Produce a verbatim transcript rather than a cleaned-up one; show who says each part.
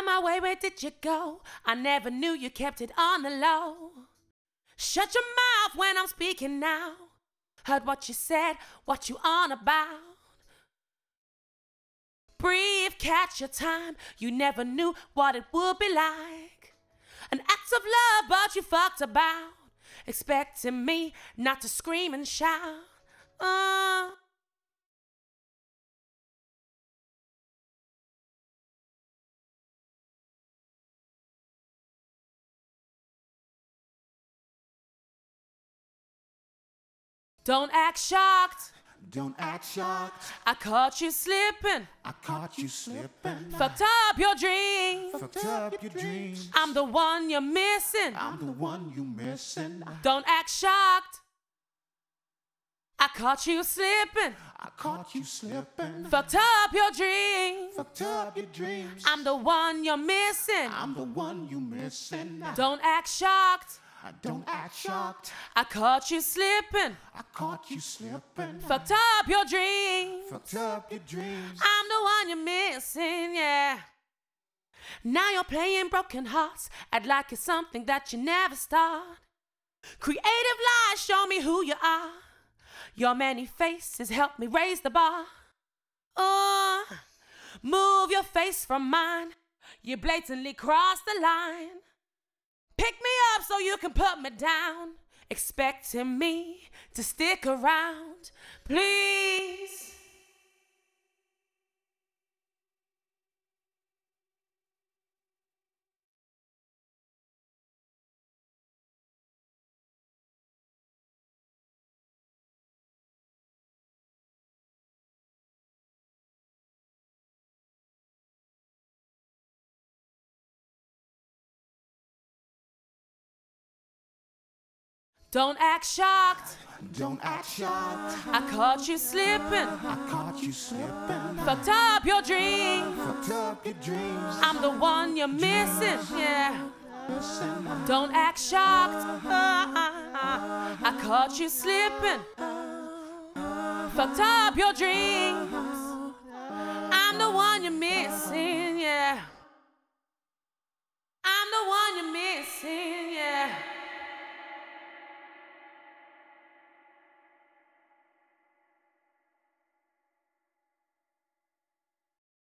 Speaker 1: my way, where did you go? I never knew you kept it on the low. Shut your mouth when I'm speaking now. Heard what you said, what you on about. Breathe, catch your time. You never knew what it would be like. An act of love, but you fucked about. Expecting me not to scream and shout. Uh. Don't act shocked.
Speaker 2: Don't act shocked.
Speaker 1: I caught you slipping.
Speaker 2: I caught you slipping.
Speaker 1: Fucked up your dreams.
Speaker 2: Fucked up your dreams.
Speaker 1: I'm the one you're missing.
Speaker 2: I'm the one you missing.
Speaker 1: Don't act shocked. I caught you slipping.
Speaker 2: I caught you slipping.
Speaker 1: Fucked up your dreams.
Speaker 2: Fucked up your dreams.
Speaker 1: I'm the one you're missing.
Speaker 2: I'm the one you missing.
Speaker 1: Don't act shocked.
Speaker 2: Don't act shocked.
Speaker 1: I caught you slipping.
Speaker 2: I caught you slipping.
Speaker 1: Fucked up your dreams.
Speaker 2: Fucked up your dreams.
Speaker 1: I'm the one you're missing, yeah. Now you're playing broken hearts. Act like it's something that you never start. Creative lies, show me who you are. Your many faces help me raise the bar. Oh, move your face from mine. You blatantly crossed the line. Pick me up so you can put me down. Expecting me to stick around, please. Don't act shocked.
Speaker 2: Don't act shocked.
Speaker 1: I caught you slipping.
Speaker 2: I caught you slipping.
Speaker 1: Fucked up your dreams.
Speaker 2: Fucked up your dreams.
Speaker 1: I'm the one you're missing, yeah.
Speaker 2: Missing.
Speaker 1: Don't act shocked. I caught you slipping. Fucked up your dreams. I'm the one you're missing, yeah.